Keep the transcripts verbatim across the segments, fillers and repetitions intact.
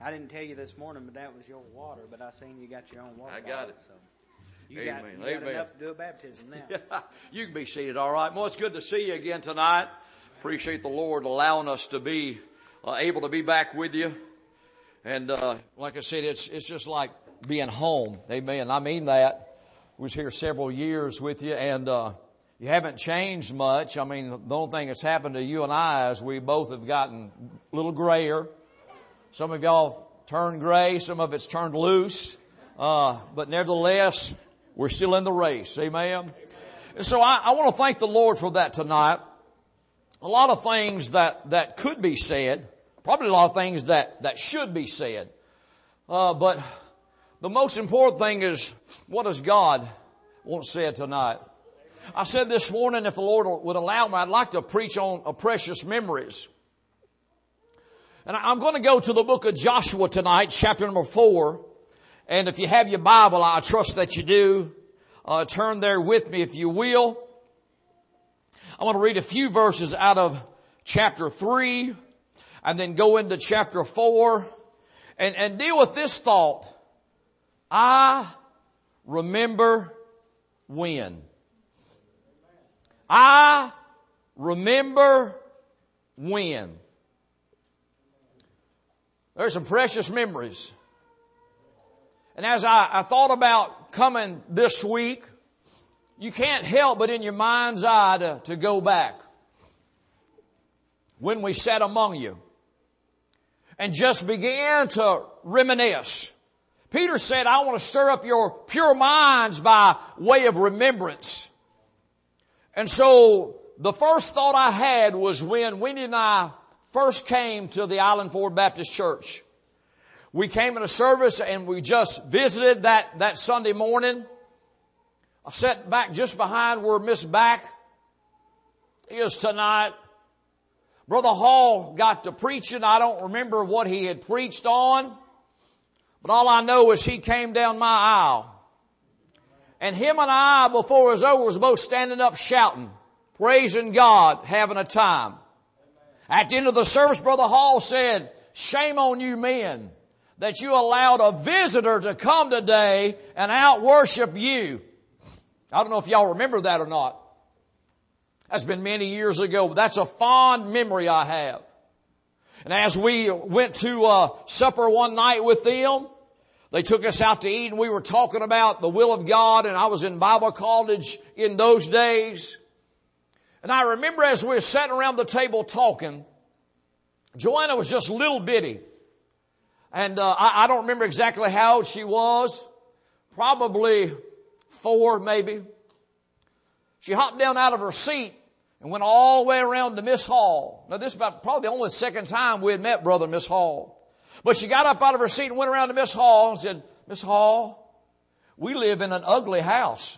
I didn't tell you this morning, but that was your water. But I seen you got your own water. I got bottle, it. So you Amen. got, you got Amen. enough to do a baptism now. You can be seated, all right. Well, it's good to see you again tonight. Appreciate the Lord allowing us to be uh, able to be back with you. And uh, like I said, it's it's just like being home. Amen. I mean that. We was here several years with you, and uh, you haven't changed much. I mean, the only thing that's happened to you and I is we both have gotten a little grayer. Some of y'all turned gray. Some of it's turned loose. Uh, but nevertheless, we're still in the race. Amen. Amen. And so I, I want to thank the Lord for that tonight. A lot of things that, that could be said. Probably a lot of things that, that should be said. Uh, but the most important thing is, what does God want said tonight? I said this morning, if the Lord would allow me, I'd like to preach on a precious memories. And I'm going to go to the book of Joshua tonight, chapter number four. And if you have your Bible, I trust that you do. Uh, turn there with me if you will. I want to read a few verses out of chapter three and then go into chapter four and, and deal with this thought. I remember when. I remember when. There's some precious memories. And as I, I thought about coming this week, you can't help but in your mind's eye to, to go back when we sat among you and just began to reminisce. Peter said, I want to stir up your pure minds by way of remembrance. And so the first thought I had was when Wendy and I first came to the Island Ford Baptist Church. We came in a service and we just visited that, that Sunday morning. I sat back just behind where Miss Back is tonight. Brother Hall got to preaching. I don't remember what he had preached on, but all I know is he came down my aisle. And him and I, before it was over, was both standing up shouting, praising God, having a time. At the end of the service, Brother Hall said, shame on you men that you allowed a visitor to come today and out-worship you. I don't know if y'all remember that or not. That's been many years ago, but that's a fond memory I have. And as we went to uh, supper one night with them, they took us out to eat and we were talking about the will of God, and I was in Bible college in those days. And I remember as we were sitting around the table talking, Joanna was just little bitty. And uh, I, I don't remember exactly how old she was. Probably four, maybe. She hopped down out of her seat and went all the way around to Miss Hall. Now, this is about probably the only second time we had met Brother Miss Hall. But she got up out of her seat and went around to Miss Hall and said, Miss Hall, we live in an ugly house.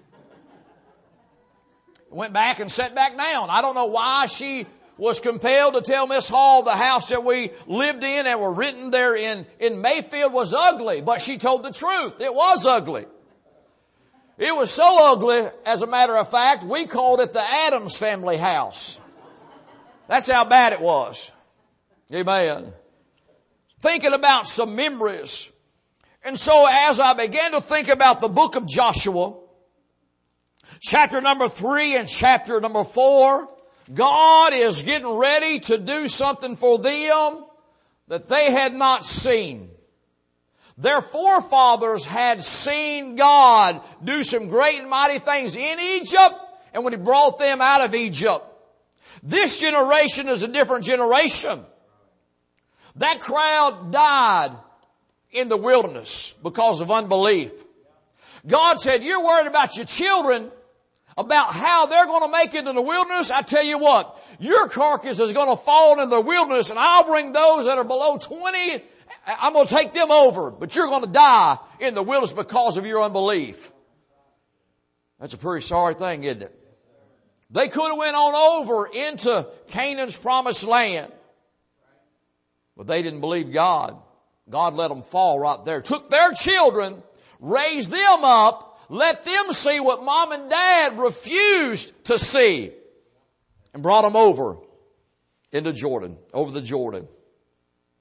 Went back and sat back down. I don't know why she was compelled to tell Miss Hall the house that we lived in and were written there in, in Mayfield was ugly, but she told the truth. It was ugly. It was so ugly, as a matter of fact, we called it the Addams family house. That's how bad it was. Amen. Thinking about some memories. And so as I began to think about the book of Joshua, chapter number three and chapter number four, God is getting ready to do something for them that they had not seen. Their forefathers had seen God do some great and mighty things in Egypt and when He brought them out of Egypt. This generation is a different generation. That crowd died in the wilderness because of unbelief. God said, you're worried about your children, about how they're going to make it in the wilderness. I tell you what, your carcass is going to fall in the wilderness, and I'll bring those that are below twenty. I'm going to take them over, but you're going to die in the wilderness because of your unbelief. That's a pretty sorry thing, isn't it? They could have went on over into Canaan's promised land, but they didn't believe God. God let them fall right there. Took their children, raised them up, let them see what mom and dad refused to see, and brought them over into Jordan, over the Jordan.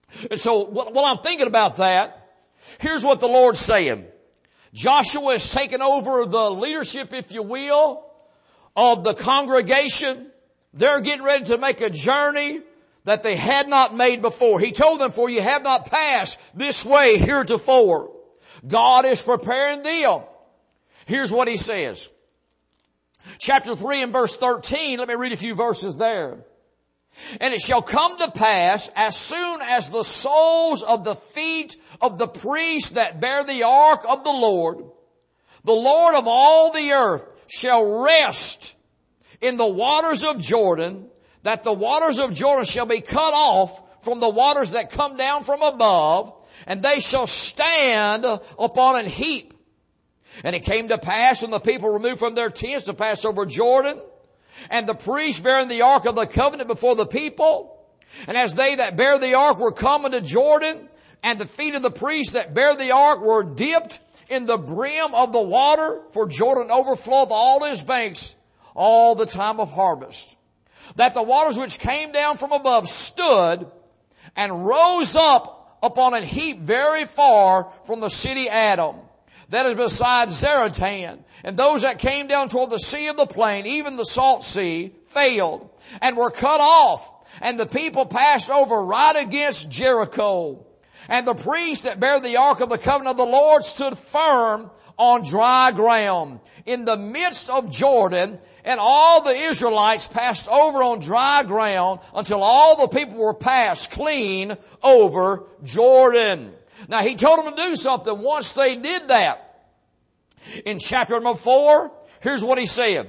And so while I'm thinking about that, here's what the Lord's saying. Joshua has taken over the leadership, if you will, of the congregation. They're getting ready to make a journey that they had not made before. He told them, for you have not passed this way heretofore. God is preparing them. Here's what He says. Chapter three and verse thirteen, let me read a few verses there. And it shall come to pass, as soon as the soles of the feet of the priests that bear the ark of the Lord, the Lord of all the earth, shall rest in the waters of Jordan, that the waters of Jordan shall be cut off from the waters that come down from above, and they shall stand upon an heap. And it came to pass when the people removed from their tents to pass over Jordan, and the priests bearing the ark of the covenant before the people, and as they that bear the ark were coming to Jordan, and the feet of the priests that bear the ark were dipped in the brim of the water, for Jordan overfloweth all his banks all the time of harvest, that the waters which came down from above stood and rose up upon a heap very far from the city Adam, that is beside Zaratan. And those that came down toward the sea of the plain, even the salt sea, failed and were cut off. And the people passed over right against Jericho. And the priests that bear the ark of the covenant of the Lord stood firm on dry ground in the midst of Jordan. And all the Israelites passed over on dry ground until all the people were passed clean over Jordan. Now He told them to do something once they did that. In chapter number four, here's what He said.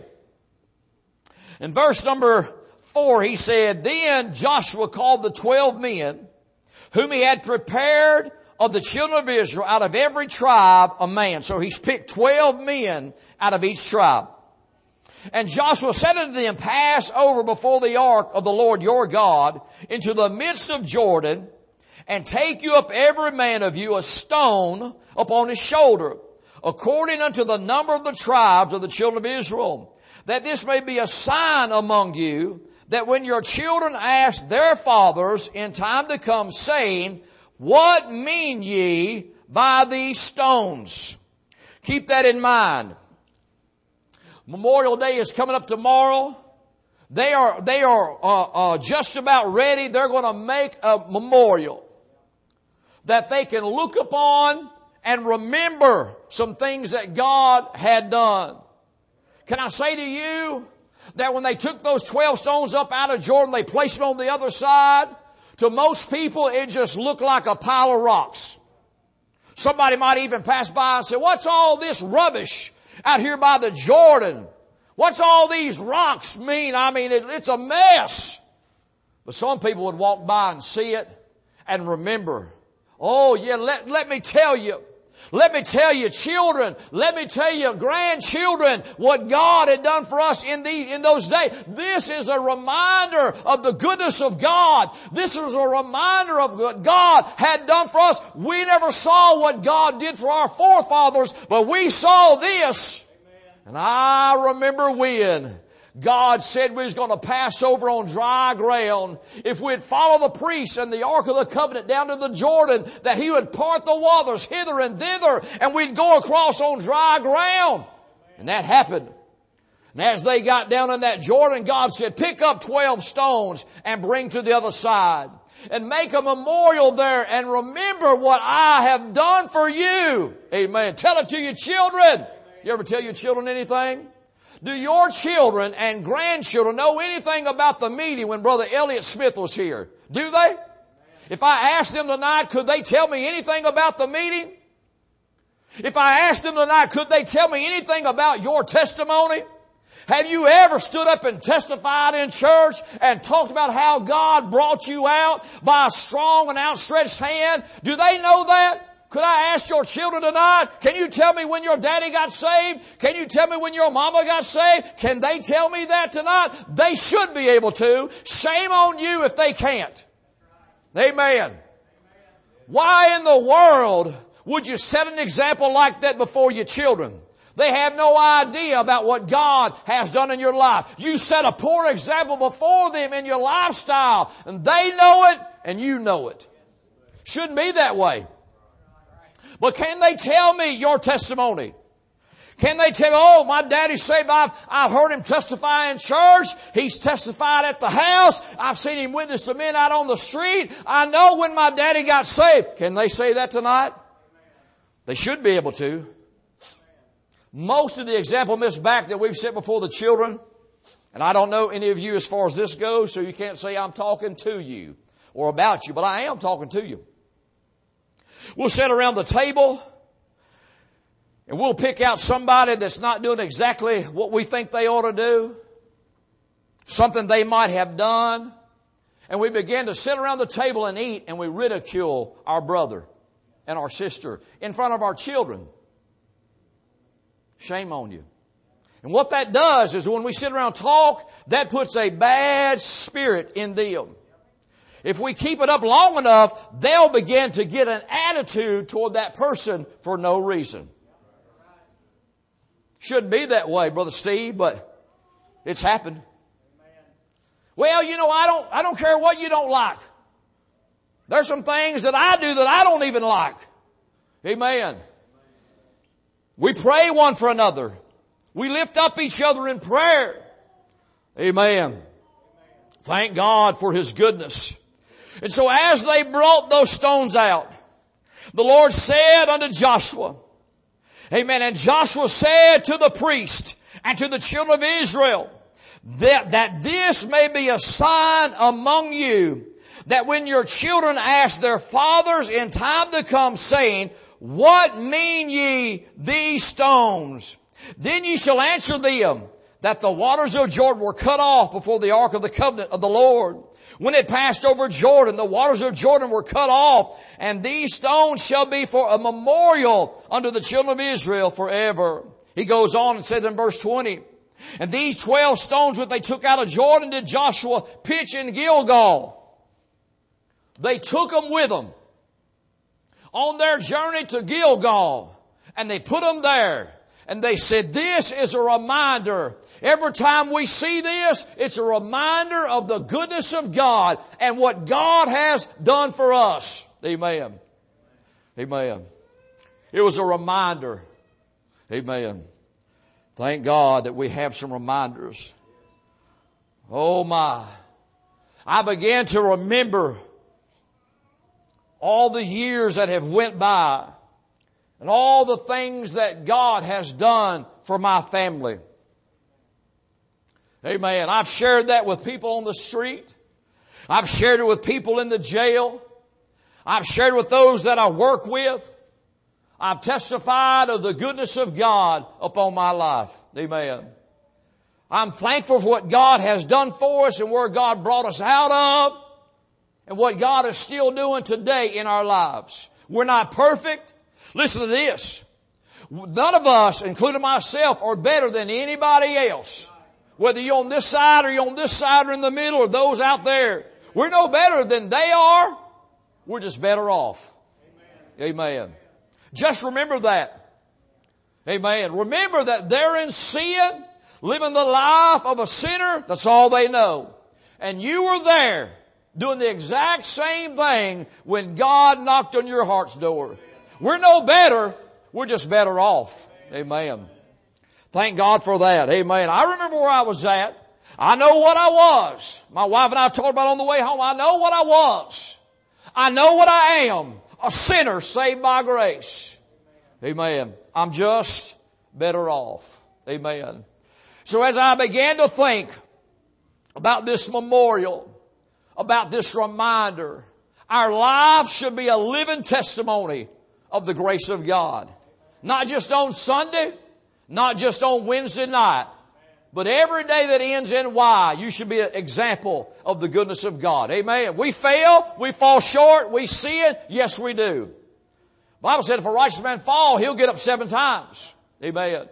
In verse number four, He said, Then Joshua called the twelve men whom he had prepared of the children of Israel out of every tribe a man. So He's picked twelve men out of each tribe. And Joshua said unto them, Pass over before the ark of the Lord your God into the midst of Jordan, and take you up every man of you a stone upon his shoulder, according unto the number of the tribes of the children of Israel, that this may be a sign among you, that when your children ask their fathers in time to come, saying, What mean ye by these stones? Keep that in mind. Memorial Day is coming up tomorrow. They are, they are uh, uh, just about ready. They're going to make a memorial that they can look upon and remember some things that God had done. Can I say to you that when they took those twelve stones up out of Jordan, they placed it on the other side? To most people, it just looked like a pile of rocks. Somebody might even pass by and say, What's all this rubbish out here by the Jordan? What's all these rocks mean? I mean, it, it's a mess. But some people would walk by and see it and remember. Oh yeah, let, let me tell you. Let me tell you, children, let me tell you, grandchildren, what God had done for us in these, in those days. This is a reminder of the goodness of God. This is a reminder of what God had done for us. We never saw what God did for our forefathers, but we saw this. And I remember when God said we was going to pass over on dry ground. If we'd follow the priests and the Ark of the Covenant down to the Jordan, that He would part the waters hither and thither, and we'd go across on dry ground. And that happened. And as they got down in that Jordan, God said, pick up twelve stones and bring to the other side. And make a memorial there and remember what I have done for you. Amen. Tell it to your children. You ever tell your children anything? Do your children and grandchildren know anything about the meeting when Brother Elliott Smith was here? Do they? If I asked them tonight, could they tell me anything about the meeting? If I asked them tonight, could they tell me anything about your testimony? Have you ever stood up and testified in church and talked about how God brought you out by a strong and outstretched hand? Do they know that? Could I ask your children tonight, can you tell me when your daddy got saved? Can you tell me when your mama got saved? Can they tell me that tonight? They should be able to. Shame on you if they can't. Amen. Why in the world would you set an example like that before your children? They have no idea about what God has done in your life. You set a poor example before them in your lifestyle, and they know it and you know it. Shouldn't be that way. But can they tell me your testimony? Can they tell me, oh, my daddy's saved. I've, I've heard him testify in church. He's testified at the house. I've seen him witness to men out on the street. I know when my daddy got saved. Can they say that tonight? They should be able to. Most of the example, Miss Back, that we've set before the children, and I don't know any of you as far as this goes, so you can't say I'm talking to you or about you, but I am talking to you. We'll sit around the table and we'll pick out somebody that's not doing exactly what we think they ought to do, something they might have done, and we begin to sit around the table and eat, and we ridicule our brother and our sister in front of our children. Shame on you. And what that does is when we sit around and talk, that puts a bad spirit in them. If we keep it up long enough, they'll begin to get an attitude toward that person for no reason. Shouldn't be that way, Brother Steve, but it's happened. Well, you know, I don't, I don't care what you don't like. There's some things that I do that I don't even like. Amen. We pray one for another. We lift up each other in prayer. Amen. Thank God for His goodness. And so as they brought those stones out, the Lord said unto Joshua, amen, and Joshua said to the priest and to the children of Israel, that, that this may be a sign among you, that when your children ask their fathers in time to come, saying, what mean ye these stones? Then ye shall answer them, that the waters of Jordan were cut off before the ark of the covenant of the Lord. When it passed over Jordan, the waters of Jordan were cut off, and these stones shall be for a memorial unto the children of Israel forever. He goes on and says in verse twenty, and these twelve stones which they took out of Jordan did Joshua pitch in Gilgal. They took them with them on their journey to Gilgal, and they put them there. And they said, this is a reminder. Every time we see this, it's a reminder of the goodness of God and what God has done for us. Amen. Amen. It was a reminder. Amen. Thank God that we have some reminders. Oh my. I began to remember all the years that have went by and all the things that God has done for my family. Amen. I've shared that with people on the street. I've shared it with people in the jail. I've shared it with those that I work with. I've testified of the goodness of God upon my life. Amen. I'm thankful for what God has done for us and where God brought us out of and what God is still doing today in our lives. We're not perfect. Listen to this. None of us, including myself, are better than anybody else. Whether you're on this side or you're on this side or in the middle or those out there. We're no better than they are. We're just better off. Amen. Amen. Just remember that. Amen. Remember that they're in sin, living the life of a sinner. That's all they know. And you were there doing the exact same thing when God knocked on your heart's door. We're no better. We're just better off. Amen. Thank God for that. Amen. I remember where I was at. I know what I was. My wife and I talked about on the way home. I know what I was. I know what I am. A sinner saved by grace. Amen. I'm just better off. Amen. So as I began to think about this memorial, about this reminder, our lives should be a living testimony of the grace of God. Not just on Sunday, not just on Wednesday night, but every day that ends in Y, you should be an example of the goodness of God. Amen. We fail, we fall short, we sin. Yes, we do. The Bible said if a righteous man fall, he'll get up seven times. Amen.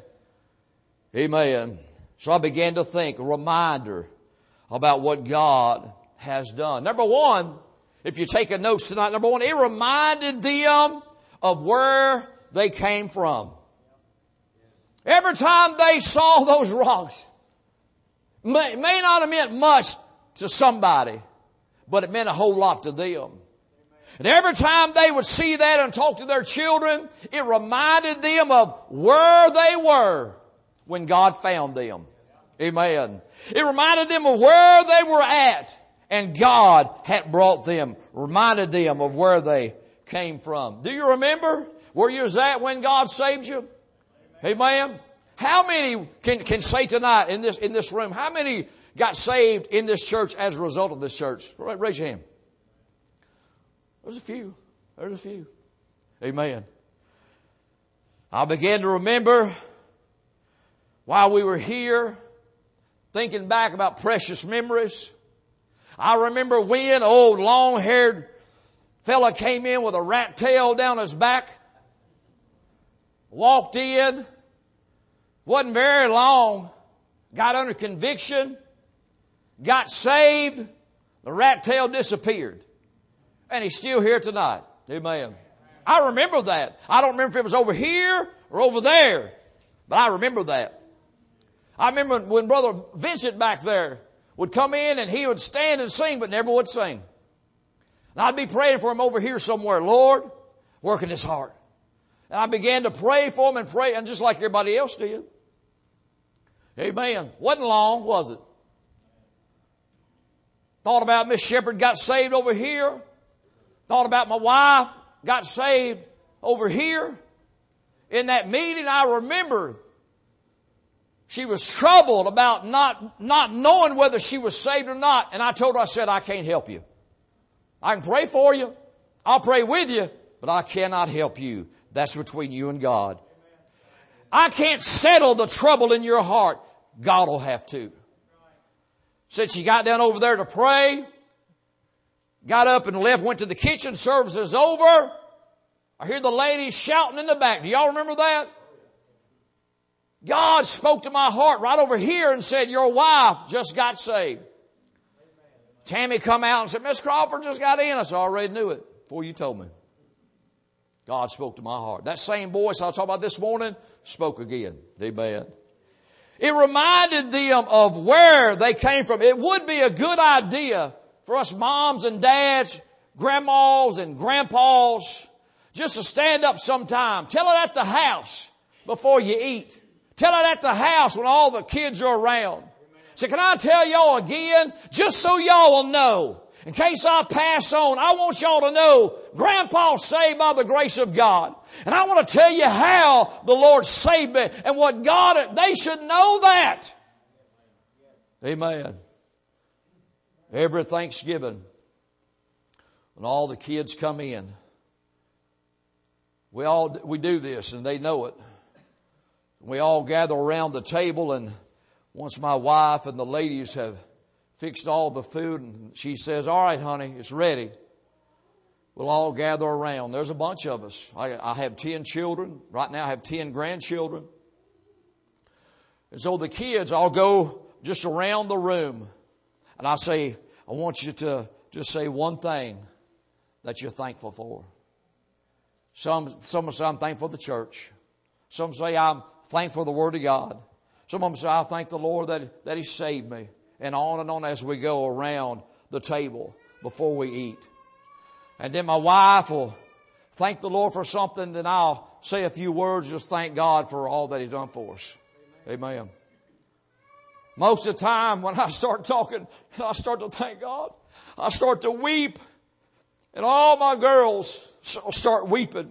Amen. So I began to think, a reminder about what God has done. Number one, if you're taking notes tonight, number one, it reminded them of where they came from. Every time they saw those rocks, may, may not have meant much to somebody, but it meant a whole lot to them. And every time they would see that and talk to their children, it reminded them of where they were when God found them. Amen. It reminded them of where they were at and God had brought them. Reminded them of where they came from. Do you remember where you was at when God saved you? Amen. How many can, can say tonight in this, in this room, how many got saved in this church as a result of this church? Raise your hand. There's a few. There's a few. Amen. I began to remember while we were here, thinking back about precious memories. I remember when an old long-haired fella came in with a rat tail down his back, walked in, wasn't very long, got under conviction, got saved, the rat tail disappeared. And he's still here tonight. Amen. I remember that. I don't remember if it was over here or over there, but I remember that. I remember when Brother Vincent back there would come in and he would stand and sing, but never would sing. And I'd be praying for him over here somewhere. Lord, work in his heart. And I began to pray for him and pray, and just like everybody else did. Amen. Wasn't long, was it? Thought about Miss Shepherd got saved over here. Thought about my wife got saved over here. In that meeting, I remember she was troubled about not, not knowing whether she was saved or not. And I told her, I said, I can't help you. I can pray for you. I'll pray with you, but I cannot help you. That's between you and God. I can't settle the trouble in your heart. God will have to. Said she got down over there to pray. Got up and left, went to the kitchen. Service is over. I hear the ladies shouting in the back. Do y'all remember that? God spoke to my heart right over here and said, your wife just got saved. Tammy come out and said, Miss Crawford just got in. I said, I already knew it before you told me. God spoke to my heart. That same voice I was talking about this morning spoke again. Amen. It reminded them of where they came from. It would be a good idea for us moms and dads, grandmas and grandpas, just to stand up sometime. Tell it at the house before you eat. Tell it at the house when all the kids are around. So can I tell y'all again, just so y'all will know, in case I pass on, I want y'all to know Grandpa's saved by the grace of God. And I want to tell you how the Lord saved me and what God, they should know that. Amen. Every Thanksgiving, when all the kids come in, we all, we do this and they know it. We all gather around the table, and once my wife and the ladies have fixed all the food and she says, all right, honey, it's ready, we'll all gather around. There's a bunch of us. I, I have ten children. Right now I have ten grandchildren. And so the kids all go just around the room. And I say, I want you to just say one thing that you're thankful for. Some, some say I'm thankful for the church. Some say I'm thankful for the Word of God. Some of them say I thank the Lord that, that He saved me. And on and on as we go around the table before we eat. And then my wife will thank the Lord for something, then I'll say a few words, just thank God for all that He's done for us. Amen. Amen. Most of the time when I start talking, I start to thank God, I start to weep, and all my girls start weeping.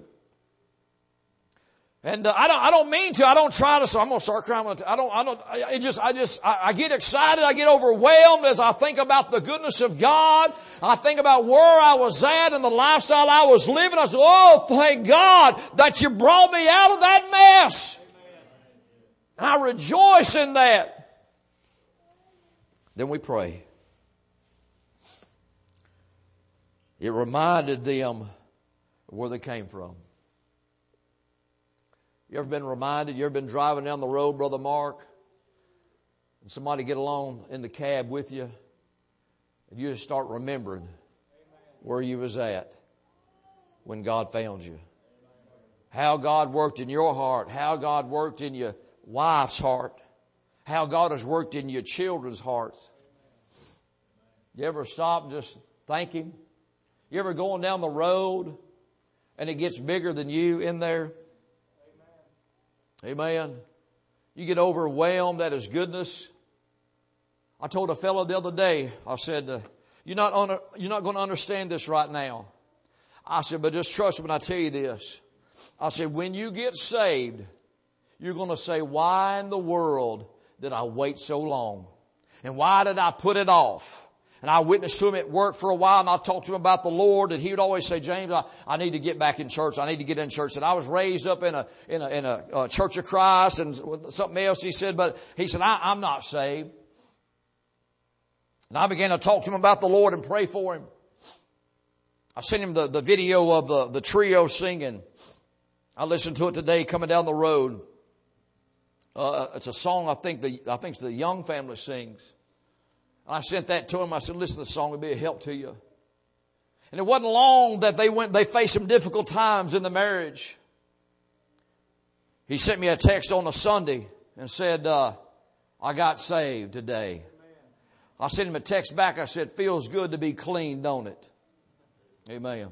And uh, I don't, I don't mean to. I don't try to. So I'm going to start crying. I don't, I don't, it just, I just, I, I get excited. I get overwhelmed as I think about the goodness of God. I think about where I was at and the lifestyle I was living. I said, oh, thank God that you brought me out of that mess. And I rejoice in that. Then we pray. It reminded them of where they came from. You ever been reminded? You ever been driving down the road, Brother Mark, and somebody get along in the cab with you, and you just start remembering where you was at when God found you. How God worked in your heart. How God worked in your wife's heart. How God has worked in your children's hearts. You ever stop and just thank Him? You ever going down the road and it gets bigger than you in there? Amen. Amen. You get overwhelmed at His goodness. I told a fellow the other day, I said, uh, you're not on, you're not going to understand this right now. I said, but just trust me when I tell you this. I said, when you get saved, you're going to say, why in the world did I wait so long? And why did I put it off? And I witnessed to him at work for a while, and I talked to him about the Lord, and he would always say, James, I, I need to get back in church. I need to get in church. And I was raised up in a, in a, in a, a Church of Christ and something else he said, but he said, I, I'm not saved. And I began to talk to him about the Lord and pray for him. I sent him the, the video of the, the trio singing. I listened to it today coming down the road. Uh, it's a song I think the, I think the Young family sings. And I sent that to him. I said, listen to the song. It'll be a help to you. And it wasn't long that they went, they faced some difficult times in the marriage. He sent me a text on a Sunday and said, uh, I got saved today. I sent him a text back. I said, feels good to be clean, don't it? Amen.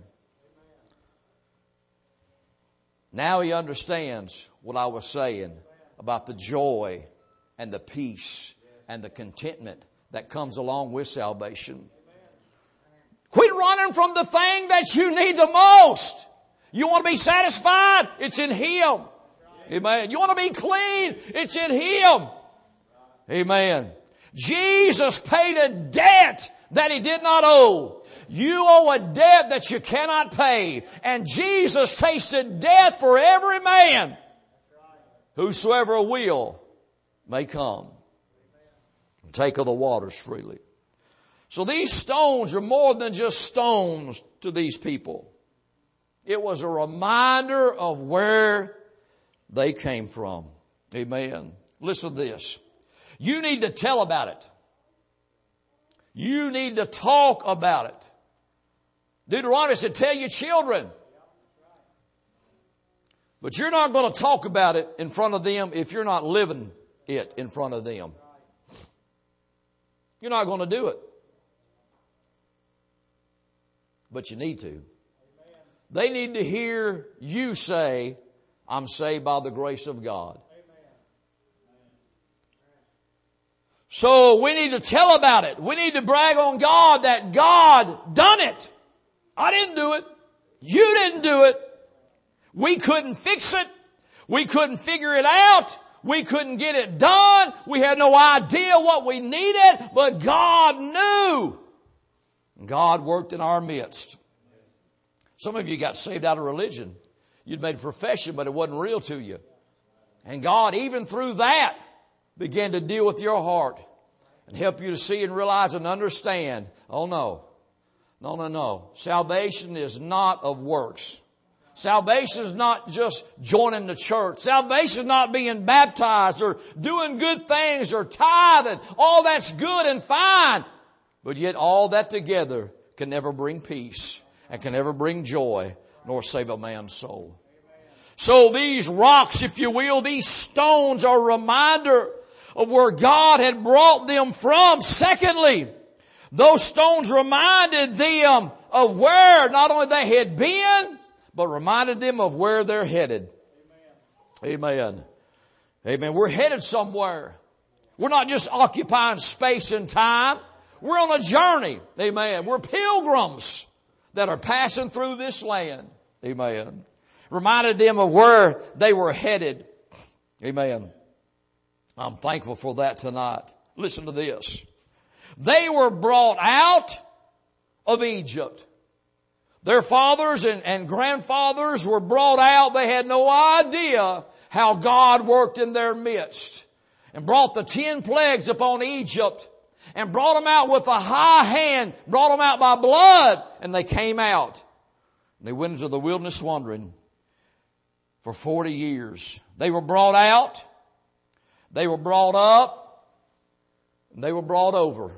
Now he understands what I was saying about the joy and the peace and the contentment that comes along with salvation. Quit running from the thing that you need the most. You want to be satisfied? It's in Him. Amen. You want to be clean? It's in Him. Amen. Jesus paid a debt that He did not owe. You owe a debt that you cannot pay. And Jesus tasted death for every man. Whosoever will may come. Take of the waters freely. So these stones are more than just stones to these people. It was a reminder of where they came from. Amen. Listen to this. You need to tell about it. You need to talk about it. Deuteronomy said, tell your children. But you're not going to talk about it in front of them if you're not living it in front of them. You're not going to do it. But you need to. Amen. They need to hear you say, I'm saved by the grace of God. Amen. So we need to tell about it. We need to brag on God that God done it. I didn't do it. You didn't do it. We couldn't fix it. We couldn't figure it out. We couldn't get it done. We had no idea what we needed, but God knew. God worked in our midst. Some of you got saved out of religion. You'd made a profession, but it wasn't real to you. And God, even through that, began to deal with your heart and help you to see and realize and understand, oh no, no, no, no. Salvation is not of works. Salvation is not just joining the church. Salvation is not being baptized or doing good things or tithing. All that's good and fine. But yet all that together can never bring peace and can never bring joy nor save a man's soul. So these rocks, if you will, these stones are a reminder of where God had brought them from. Secondly, those stones reminded them of where not only they had been, but reminded them of where they're headed. Amen. Amen. Amen. We're headed somewhere. We're not just occupying space and time. We're on a journey. Amen. We're pilgrims that are passing through this land. Amen. Reminded them of where they were headed. Amen. I'm thankful for that tonight. Listen to this. They were brought out of Egypt. Their fathers and, and grandfathers were brought out. They had no idea how God worked in their midst and brought the ten plagues upon Egypt and brought them out with a high hand, brought them out by blood, and they came out. They went into the wilderness wandering for forty years. They were brought out, they were brought up, and they were brought over.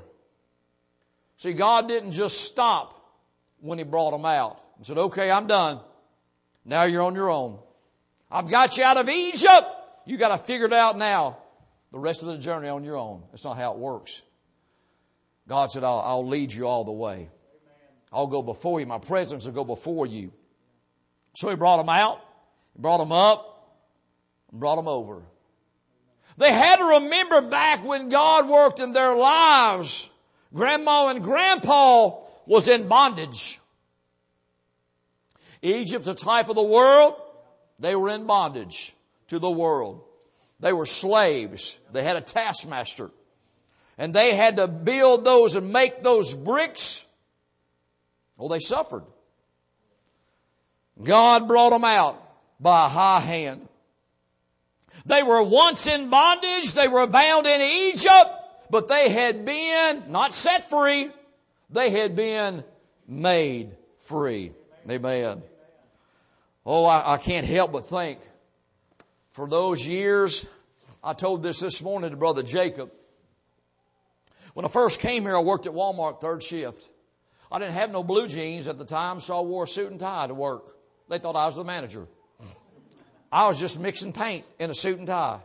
See, God didn't just stop when He brought them out and said, okay, I'm done. Now you're on your own. I've got you out of Egypt. You got to figure it out now. The rest of the journey on your own. That's not how it works. God said, I'll, I'll lead you all the way. I'll go before you. My presence will go before you. So he brought them out, brought them up, and brought them over. They had to remember back when God worked in their lives. Grandma and Grandpa was in bondage. Egypt's a type of the world. They were in bondage to the world. They were slaves. They had a taskmaster. And they had to build those and make those bricks. Well, they suffered. God brought them out by a high hand. They were once in bondage. They were bound in Egypt. But they had been not set free. They had been made free. Amen. Oh, I, I can't help but think. For those years, I told this this morning to Brother Jacob. When I first came here, I worked at Walmart third shift. I didn't have no blue jeans at the time, so I wore a suit and tie to work. They thought I was the manager. I was just mixing paint in a suit and tie.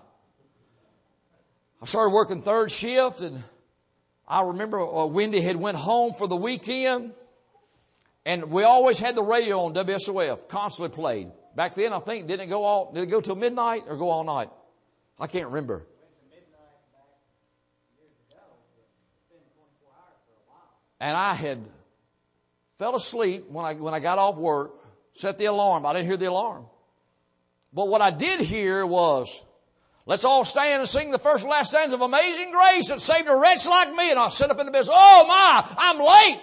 I started working third shift, and I remember uh, Wendy had went home for the weekend, and we always had the radio on W S O F, constantly played. Back then, I think, didn't it go all, did it go till midnight or go all night? I can't remember. And I had fell asleep when I, when I got off work, set the alarm. I didn't hear the alarm. But what I did hear was, let's all stand and sing the first and last stanza of Amazing Grace that saved a wretch like me. And I sit up in the bed, oh my, I'm late.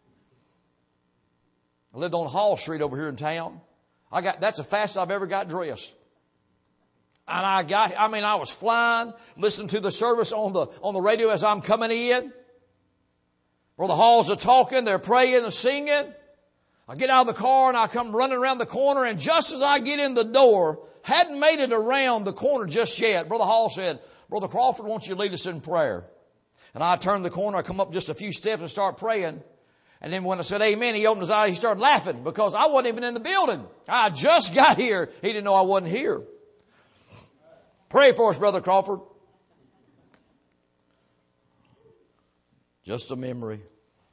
I lived on Hall Street over here in town. I got, that's the fastest I've ever got dressed. And I got, I mean, I was flying, listening to the service on the, on the radio as I'm coming in. Where the halls are talking, they're praying and singing. I get out of the car and I come running around the corner, and just as I get in the door, hadn't made it around the corner just yet, Brother Hall said, Brother Crawford, won't you lead us in prayer? And I turned the corner, I come up just a few steps and start praying. And then when I said amen, he opened his eyes, he started laughing because I wasn't even in the building. I just got here. He didn't know I wasn't here. Pray for us, Brother Crawford. Just a memory.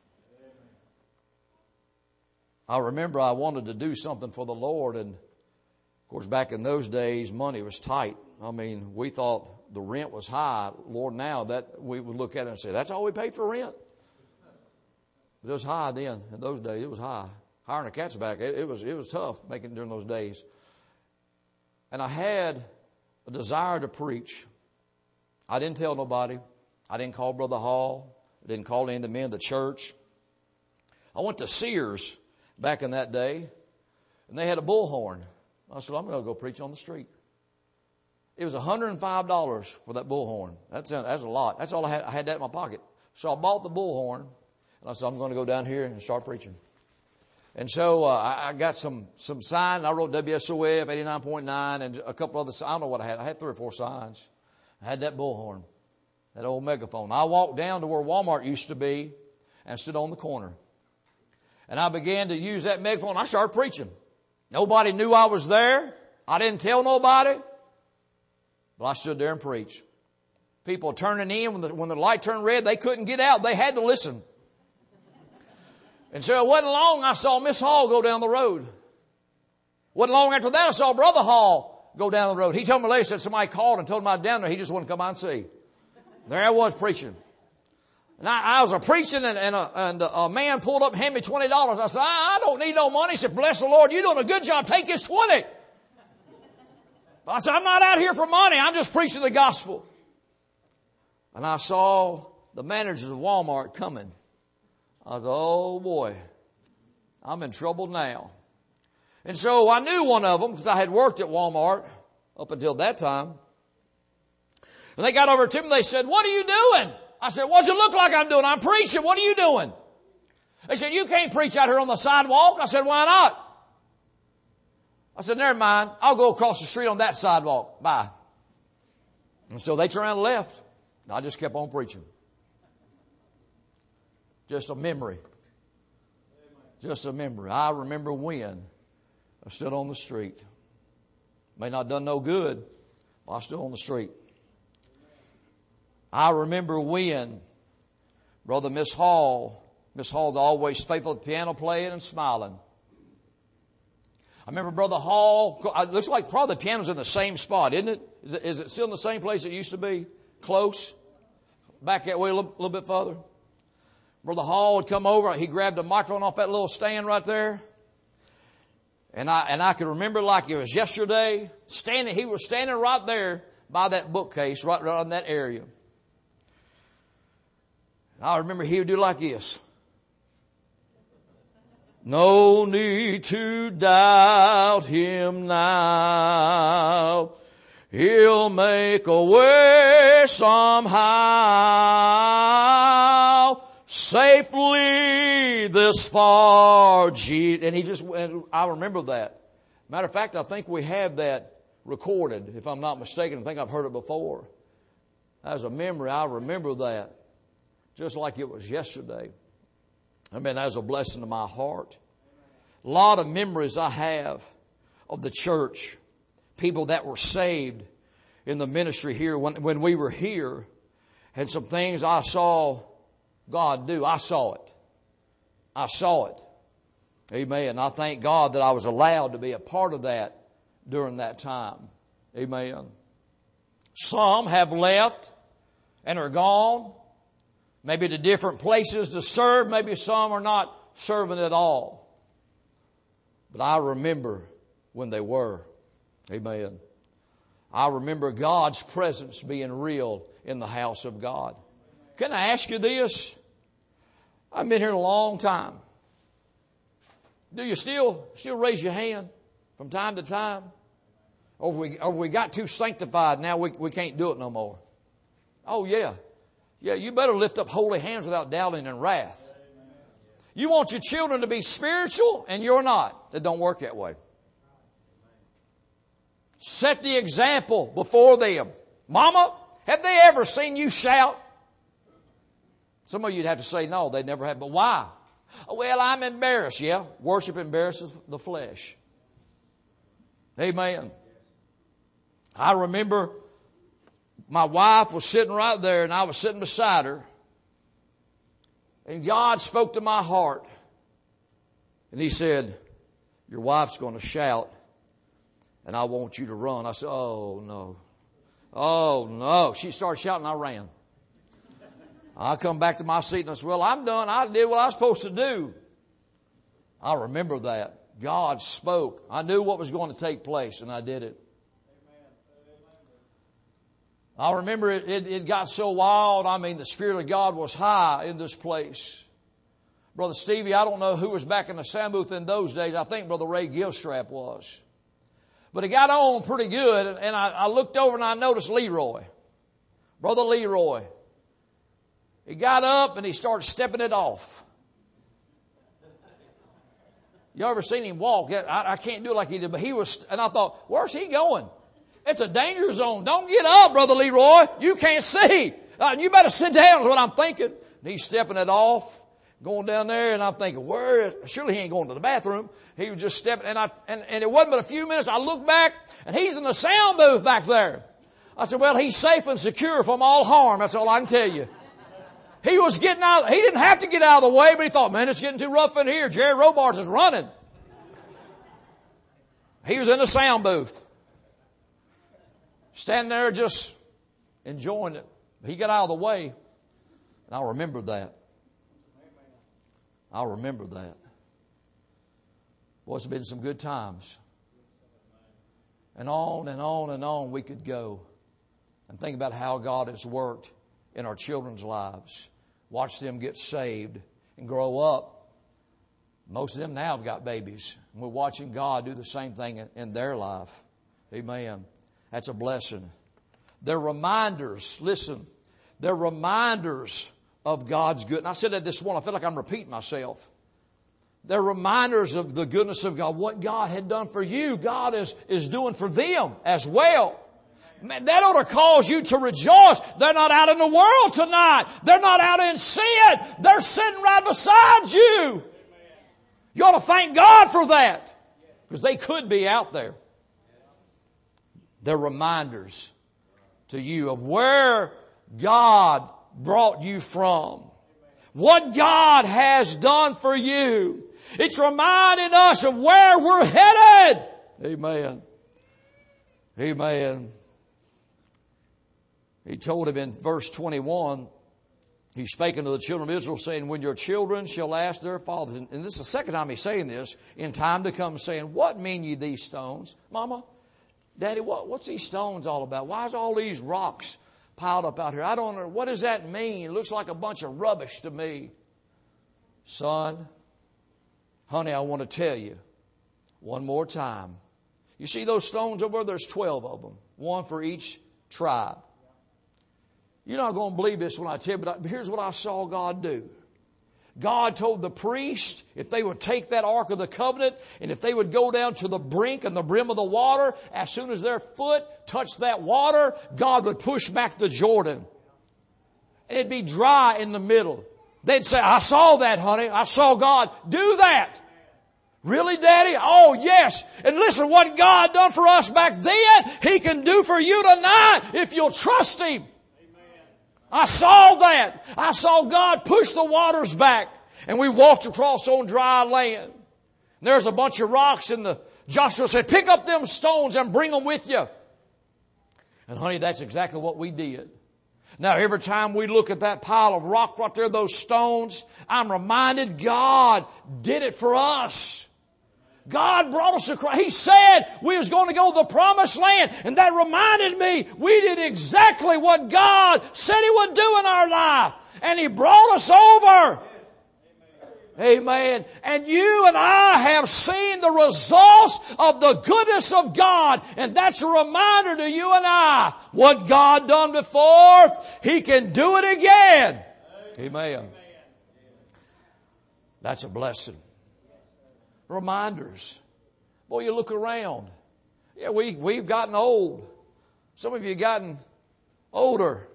I remember I wanted to do something for the Lord, and of course back in those days money was tight. I mean, we thought the rent was high. Lord, now that we would look at it and say, that's all we paid for rent? But it was high then. In those days, it was high. Hiring a cat's back, it, it was it was tough making it during those days. And I had a desire to preach. I didn't tell nobody. I didn't call Brother Hall. I didn't call any of the men of the church. I went to Sears back in that day, and they had a bullhorn. I said, I'm going to go preach on the street. It was one hundred five dollars for that bullhorn. That's, that's a lot. That's all I had. I had that in my pocket. So I bought the bullhorn, and I said, I'm going to go down here and start preaching. And so uh, I, I got some some signs. I wrote W S O F eighty-nine point nine and a couple other. I don't know what I had. I had three or four signs. I had that bullhorn, that old megaphone. I walked down to where Walmart used to be and stood on the corner. And I began to use that megaphone. I started preaching. Nobody knew I was there. I didn't tell nobody. But I stood there and preached. People turning in when the, when the light turned red, they couldn't get out. They had to listen. And so it wasn't long I saw Miss Hall go down the road. Wasn't long after that I saw Brother Hall go down the road. He told me later, said somebody called and told him I was down there. He just wanted to come out and see. There I was preaching. And I, I was a preaching, and, and, a, and a man pulled up and handed me twenty dollars. I said, I, I don't need no money. He said, bless the Lord, you're doing a good job. Take his twenty. But I said, I'm not out here for money. I'm just preaching the gospel. And I saw the managers of Walmart coming. I said, oh boy, I'm in trouble now. And so I knew one of them because I had worked at Walmart up until that time. And they got over to me and they said, what are you doing? I said, what does it look like I'm doing? I'm preaching. What are you doing? They said, you can't preach out here on the sidewalk. I said, why not? I said, never mind. I'll go across the street on that sidewalk. Bye. And so they turned around and left. I just kept on preaching. Just a memory. Just a memory. I remember when I stood on the street. May not have done no good, but I stood on the street. I remember when Brother Miss Hall Miss Hall's always faithful at the piano playing and smiling. I remember Brother Hall, it looks like probably the piano's in the same spot, isn't it? Is it, is it still in the same place it used to be? Close? Back that way a little, little bit further. Brother Hall would come over, he grabbed a microphone off that little stand right there. And I, and I could remember like it was yesterday, standing, he was standing right there by that bookcase, right, right in that area. And I remember he would do like this. No need to doubt him now. He'll make a way somehow. Safely this far, Jesus. And he just, and I remember that. Matter of fact, I think we have that recorded, if I'm not mistaken. I think I've heard it before. As a memory, I remember that. Just like it was yesterday. I mean, that was a blessing to my heart. A lot of memories I have of the church. People that were saved in the ministry here when, when we were here. And some things I saw God do. I saw it. I saw it. Amen. I thank God that I was allowed to be a part of that during that time. Amen. Some have left and are gone. Maybe to different places to serve. Maybe some are not serving at all. But I remember when they were. Amen. I remember God's presence being real in the house of God. Can I ask you this? I've been here a long time. Do you still, still raise your hand from time to time? Or we, or we got too sanctified now we, we can't do it no more? Oh yeah. Yeah, you better lift up holy hands without doubting and wrath. You want your children to be spiritual and you're not. That don't work that way. Set the example before them. Mama, have they ever seen you shout? Some of you'd have to say no, they never have. But why? Well, I'm embarrassed. Yeah, worship embarrasses the flesh. Amen. I remember my wife was sitting right there and I was sitting beside her. And God spoke to my heart. And He said, your wife's going to shout and I want you to run. I said, oh no. Oh no. She started shouting, I ran. I come back to my seat and I said, well, I'm done. I did what I was supposed to do. I remember that. God spoke. I knew what was going to take place and I did it. I remember it, it, it got so wild. I mean, the Spirit of God was high in this place. Brother Stevie, I don't know who was back in the sound booth in those days. I think Brother Ray Gilstrap was. But it got on pretty good. And I, I looked over and I noticed Leroy. Brother Leroy. He got up and he started stepping it off. You ever seen him walk? I, I can't do it like he did, but he was, and I thought, where's he going? It's a danger zone. Don't get up, Brother Leroy. You can't see. Uh, you better sit down is what I'm thinking. And he's stepping it off, going down there, and I'm thinking, where? Surely he ain't going to the bathroom. He was just stepping, and I, and, and it wasn't but a few minutes. I looked back, and he's in the sound booth back there. I said, well, he's safe and secure from all harm. That's all I can tell you. He was getting out, he didn't have to get out of the way, but he thought, man, it's getting too rough in here. Jerry Robards is running. He was in the sound booth. Standing there just enjoying it. He got out of the way. And I remember that. I remember that. Boy, it's been some good times. And on and on and on we could go. And think about how God has worked in our children's lives. Watch them get saved and grow up. Most of them now have got babies. And we're watching God do the same thing in their life. Amen. That's a blessing. They're reminders. Listen, they're reminders of God's goodness. And I said that this morning. I feel like I'm repeating myself. They're reminders of the goodness of God. What God had done for you, God is, is doing for them as well. Man, that ought to cause you to rejoice. They're not out in the world tonight. They're not out in sin. They're sitting right beside you. You ought to thank God for that. Because they could be out there. They're reminders to you of where God brought you from. what God has done for you. It's reminding us of where we're headed. Amen. Amen. He told him in verse twenty-one, He spake unto the children of Israel, saying, when your children shall ask their fathers, and this is the second time he's saying this, in time to come, saying, what mean ye these stones? Mama, Daddy, what, what's these stones all about? Why is all these rocks piled up out here? I don't know. What does that mean? It looks like a bunch of rubbish to me. Son, honey, I want to tell you one more time. You see those stones over there? There's twelve of them. One for each tribe. You're not going to believe this when I tell you, but here's what I saw God do. God told the priest if they would take that Ark of the Covenant and if they would go down to the brink and the brim of the water, as soon as their foot touched that water, God would push back the Jordan. And it'd be dry in the middle. They'd say, I saw that, honey. I saw God do that. Really, Daddy? Oh, yes. And listen, what God done for us back then, He can do for you tonight if you'll trust Him. I saw that. I saw God push the waters back. And we walked across on dry land. And there's a bunch of rocks and the Joshua said, pick up them stones and bring them with you. And honey, that's exactly what we did. Now every time we look at that pile of rock right there, those stones, I'm reminded God did it for us. God brought us across. He said we was going to go to the promised land. And that reminded me we did exactly what God said He would do in our life. And He brought us over. Amen. And you and I have seen the results of the goodness of God. And that's a reminder to you and I. What God done before, He can do it again. Amen. That's a blessing. Reminders. Boy, you look around. Yeah, we, we've gotten old. Some of you have gotten older.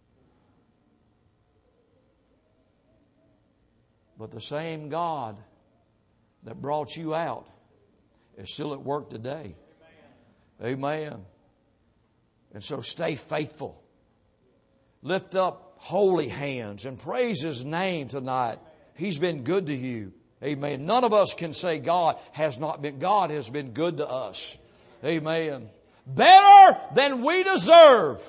But the same God that brought you out is still at work today. Amen. Amen. And so stay faithful. Lift up holy hands and praise His name tonight. He's been good to you. Amen. None of us can say God has not been. God has been good to us. Amen. Better than we deserve.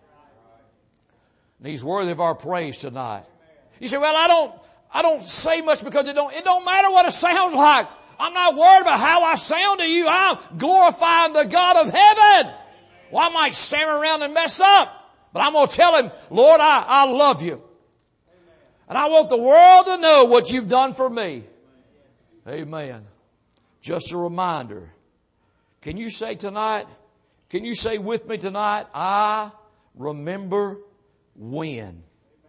And He's worthy of our praise tonight. You say, well, I don't, I don't say much because it don't, it don't matter what it sounds like. I'm not worried about how I sound to you. I'm glorifying the God of heaven. Well, I might stand around and mess up, but I'm going to tell Him, Lord, I, I love you. And I want the world to know what you've done for me. Amen. Just a reminder. Can you say tonight, can you say with me tonight, I remember when?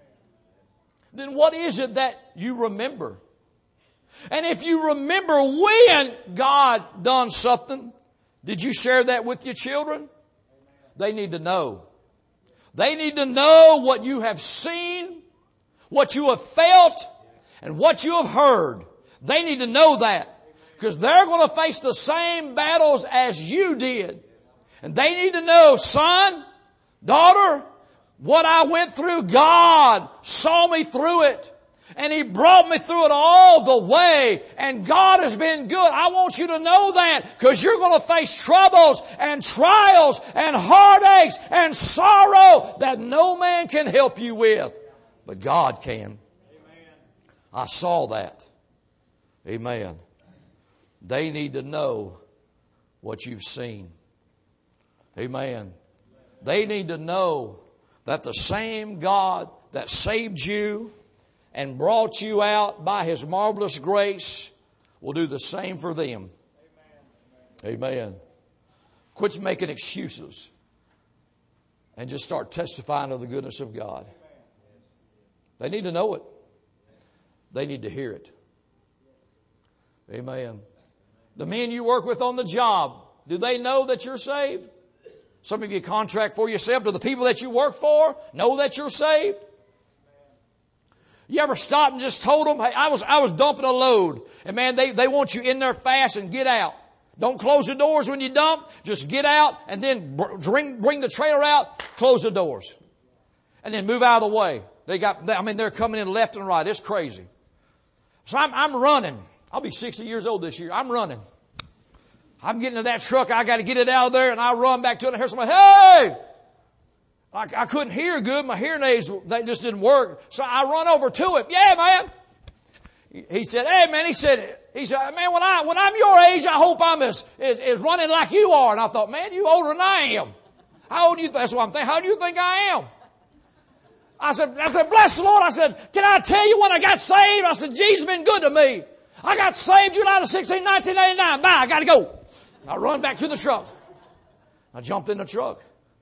Then what is it that you remember? And if you remember when God done something, did you share that with your children? They need to know. They need to know what you have seen, what you have felt, and what you have heard. They need to know that because they're going to face the same battles as you did. And they need to know, son, daughter, what I went through, God saw me through it. And He brought me through it all the way. And God has been good. I want you to know that because you're going to face troubles and trials and heartaches and sorrow that no man can help you with. But God can. I saw that. Amen. They need to know what you've seen. Amen. They need to know that the same God that saved you and brought you out by His marvelous grace will do the same for them. Amen. Amen. Quit making excuses and just start testifying of the goodness of God. They need to know it. They need to hear it. Amen. The men you work with on the job, do they know that you're saved? Some of you contract for yourself. Do the people that you work for know that you're saved? You ever stopped and just told them, hey, I was, I was dumping a load. And man, they, they want you in there fast and get out. Don't close the doors when you dump. Just get out and then bring, bring the trailer out, close the doors. And then move out of the way. They got, I mean, they're coming in left and right. It's crazy. So I'm, I'm running. I'll be sixty years old this year. I'm running. I'm getting to that truck. I got to get it out of there, and I run back to it and I hear somebody, hey! I, I couldn't hear good. My hearing aids, they just didn't work. So I run over to him. Yeah, man. He, he said, hey, man, he said, he said, man, when I, when I'm your age, I hope I'm as, as, as running like you are. And I thought, man, you older than I am. How old do you think? That's what I'm thinking. How do you think I am? I said, I said, bless the Lord. I said, can I tell you when I got saved? I said, Jesus has been good to me. I got saved July the sixteenth, nineteen eighty-nine. Bye, I got to go. I run back to the truck. I jumped in the truck.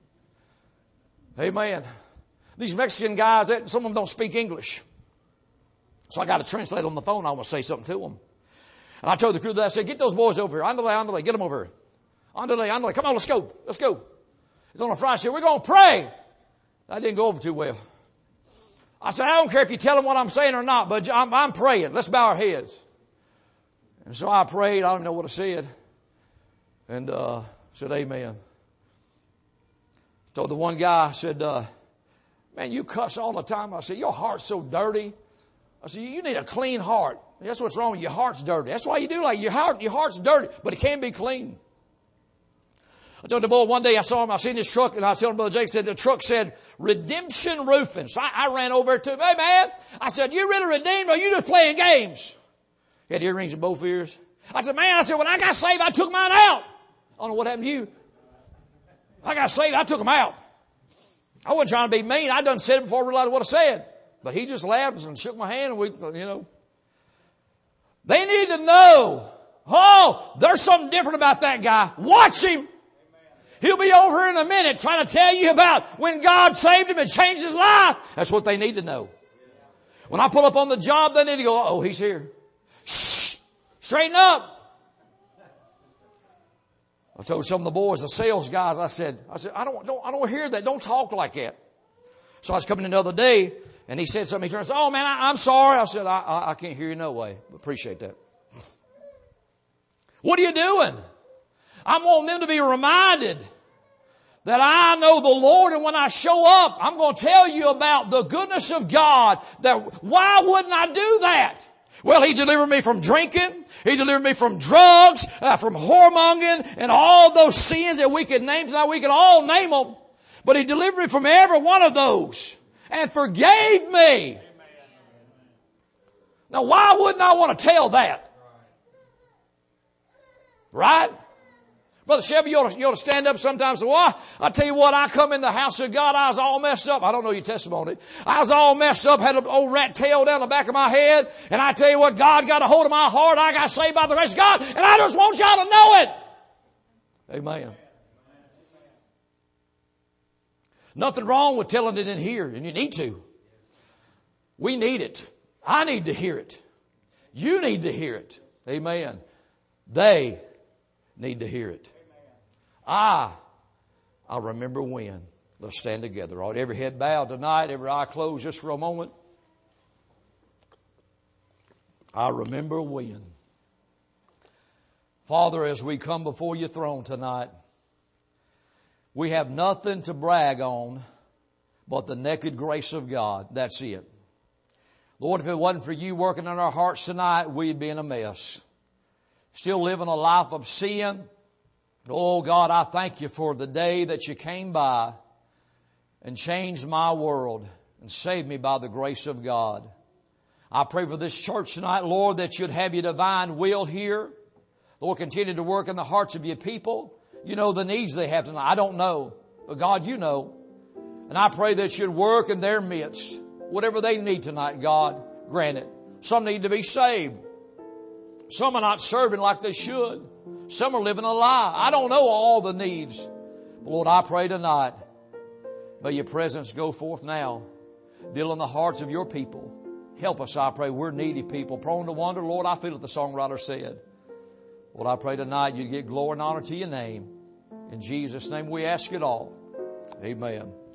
Amen. These Mexican guys, some of them don't speak English. So I got to translate on the phone. I want to say something to them. And I told the crew that, I said, get those boys over here. Andale, andale, get them over here. Andale, andale, come on, let's go. Let's go. It's on a Friday. I said, we're going to pray. That didn't go over too well. I said, I don't care if you tell them what I'm saying or not, but I'm, I'm praying. Let's bow our heads. And so I prayed. I don't know what I said. And uh said, amen. Told the one guy, I said, uh, man, you cuss all the time. I said, your heart's so dirty. I said, you need a clean heart. That's what's wrong with you. Your heart's dirty. That's why you do like your heart. Your heart's dirty, but it can be clean. I told the boy one day I saw him. I seen his truck, and I was telling Brother Jake, said the truck said Redemption Roofing. So I, I ran over to him. Hey, man, I said, you really redeemed, or are you just playing games? He had earrings in both ears. I said, man, I said, when I got saved, I took mine out. I don't know what happened to you. I got saved, I took them out. I wasn't trying to be mean. I done said it before I realized what I said. But he just laughed and shook my hand, and we, you know. They need to know, oh, there's something different about that guy. Watch him. He'll be over in a minute trying to tell you about when God saved him and changed his life. That's what they need to know. When I pull up on the job, they need to go, oh, he's here. Shh, straighten up. I told some of the boys, the sales guys, I said, I said, I don't, don't, I don't hear that. Don't talk like that. So I was coming in the other day, and he said something. He turned and said, oh, man, I, I'm sorry. I said, I, I, I can't hear you no way. But appreciate that. What are you doing? I'm wanting them to be reminded that I know the Lord, and when I show up, I'm going to tell you about the goodness of God. That why wouldn't I do that? Well, He delivered me from drinking. He delivered me from drugs, uh, from whoremongering, and all those sins that we could name tonight. We could all name them. But He delivered me from every one of those and forgave me. Now, why wouldn't I want to tell that? Right? Brother Chevy, you ought to, you ought to stand up sometimes and say, well, I tell you what, I come in the house of God, I was all messed up. I don't know your testimony. I was all messed up, had an old rat tail down the back of my head. And I tell you what, God got a hold of my heart. I got saved by the grace of God. And I just want y'all to know it. Amen. Nothing wrong with telling it in here, and you need to. We need it. I need to hear it. You need to hear it. Amen. They need to hear it. I, I remember when. Let's stand together. All right, every head bowed tonight, every eye closed just for a moment. I remember when. Father, as we come before your throne tonight, we have nothing to brag on but the naked grace of God. That's it. Lord, if it wasn't for you working in our hearts tonight, we'd be in a mess. Still living a life of sin. Oh God, I thank you for the day that you came by and changed my world and saved me by the grace of God. I pray for this church tonight, Lord, that you'd have your divine will here. Lord, continue to work in the hearts of your people. You know the needs they have tonight. I don't know, but God, you know. And I pray that you'd work in their midst. Whatever they need tonight, God, grant it. Some need to be saved. Some are not serving like they should. Some are living a lie. I don't know all the needs. But Lord, I pray tonight, may your presence go forth now. Deal in the hearts of your people. Help us, I pray. We're needy people, prone to wander. Lord, I feel what the songwriter said. Lord, I pray tonight you get glory and honor to your name. In Jesus' name we ask it all. Amen.